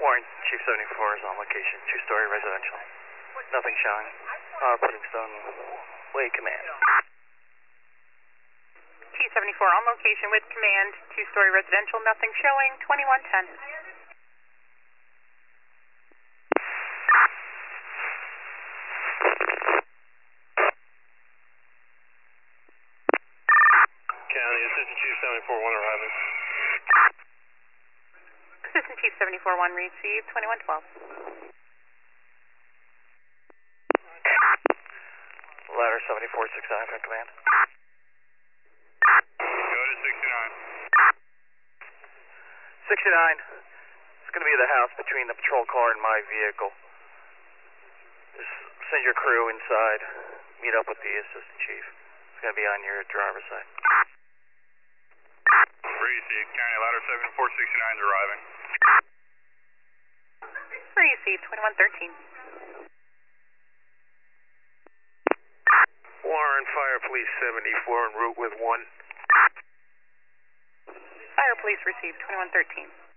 Warren, Chief 74 is on location, two-story residential. Nothing showing. Puddingstone Way Command. T-74 on location with command, two-story residential, nothing showing, 2110. County, Assistant Chief 74, 1 arriving. Assistant Chief 74, 1 received, 2112. Ladder 7469 from command. Go to 69. 69. It's going to be the house between the patrol car and my vehicle. Just send your crew inside. Meet up with the assistant chief. It's going to be on your driver's side. Received. County, ladder 7469 is arriving. Received, 2113. Warren, Fire Police 74 en route with 1. Fire Police received, 2113.